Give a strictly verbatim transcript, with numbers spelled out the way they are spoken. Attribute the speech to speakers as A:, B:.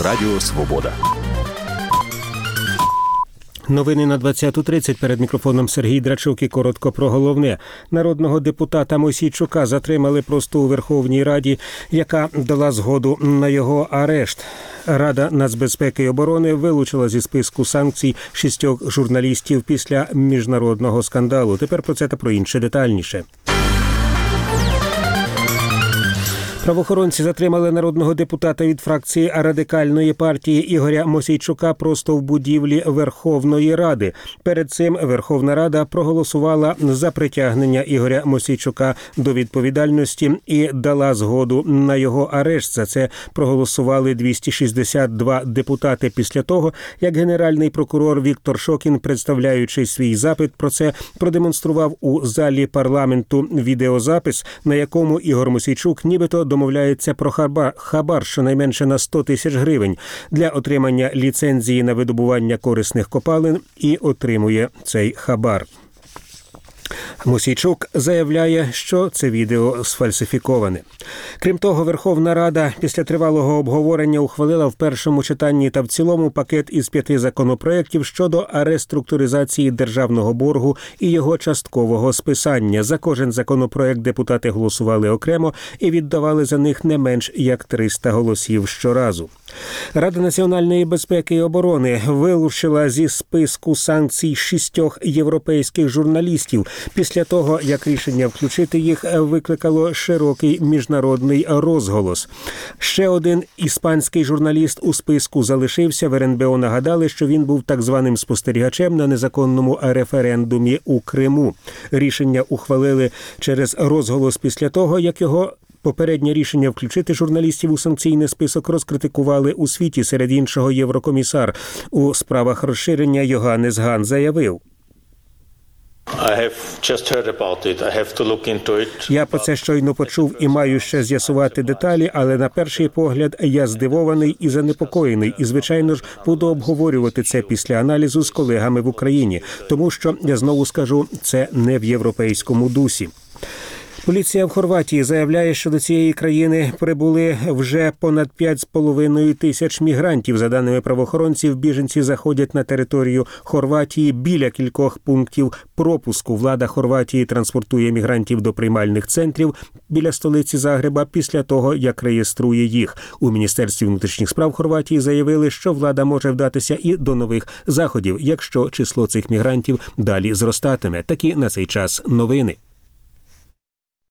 A: Радіо Свобода.
B: Новини на двадцяту тридцять. Перед мікрофоном Сергій Драчук і коротко про головне. Народного депутата Мосійчука затримали просто у Верховній Раді, яка дала згоду на його арешт. Рада нацбезпеки і оборони вилучила зі списку санкцій шістьох журналістів після міжнародного скандалу. Тепер про це та про інше детальніше. Правоохоронці затримали народного депутата від фракції Радикальної партії Ігоря Мосійчука просто в будівлі Верховної Ради. Перед цим Верховна Рада проголосувала за притягнення Ігоря Мосійчука до відповідальності і дала згоду на його арешт. За це проголосували двісті шістдесят два депутати після того, як генеральний прокурор Віктор Шокін, представляючи свій запит про це, продемонстрував у залі парламенту відеозапис, на якому Ігор Мосійчук нібито домовляється про хабар, хабар щонайменше на сто тисяч гривень для отримання ліцензії на видобування корисних копалин і отримує цей хабар. Мосійчук заявляє, що це відео сфальсифіковане. Крім того, Верховна Рада після тривалого обговорення ухвалила в першому читанні та в цілому пакет із п'яти законопроєктів щодо реструктуризації державного боргу і його часткового списання. За кожен законопроєкт депутати голосували окремо і віддавали за них не менш як триста голосів щоразу. Рада національної безпеки і оборони вилучила зі списку санкцій шістьох європейських журналістів після того, як рішення включити їх викликало широкий міжнародний розголос. Ще один іспанський журналіст у списку залишився. В РНБО нагадали, що він був так званим спостерігачем на незаконному референдумі у Криму. Рішення ухвалили через розголос після того, як його попереднє рішення включити журналістів у санкційний список розкритикували у світі. Серед іншого, єврокомісар у справах розширення Йоганнес Ган заявив: «Я про це щойно почув і маю ще з'ясувати деталі, але на перший погляд я здивований і занепокоєний. І, звичайно ж, буду обговорювати це після аналізу з колегами в Україні, тому що, я знову скажу, це не в європейському дусі». Поліція в Хорватії заявляє, що до цієї країни прибули вже понад п'ять з половиною тисяч мігрантів. За даними правоохоронців, біженці заходять на територію Хорватії біля кількох пунктів пропуску. Влада Хорватії транспортує мігрантів до приймальних центрів біля столиці Загреба після того, як реєструє їх. У Міністерстві внутрішніх справ Хорватії заявили, що влада може вдатися і до нових заходів, якщо число цих мігрантів далі зростатиме. Такі на цей час новини.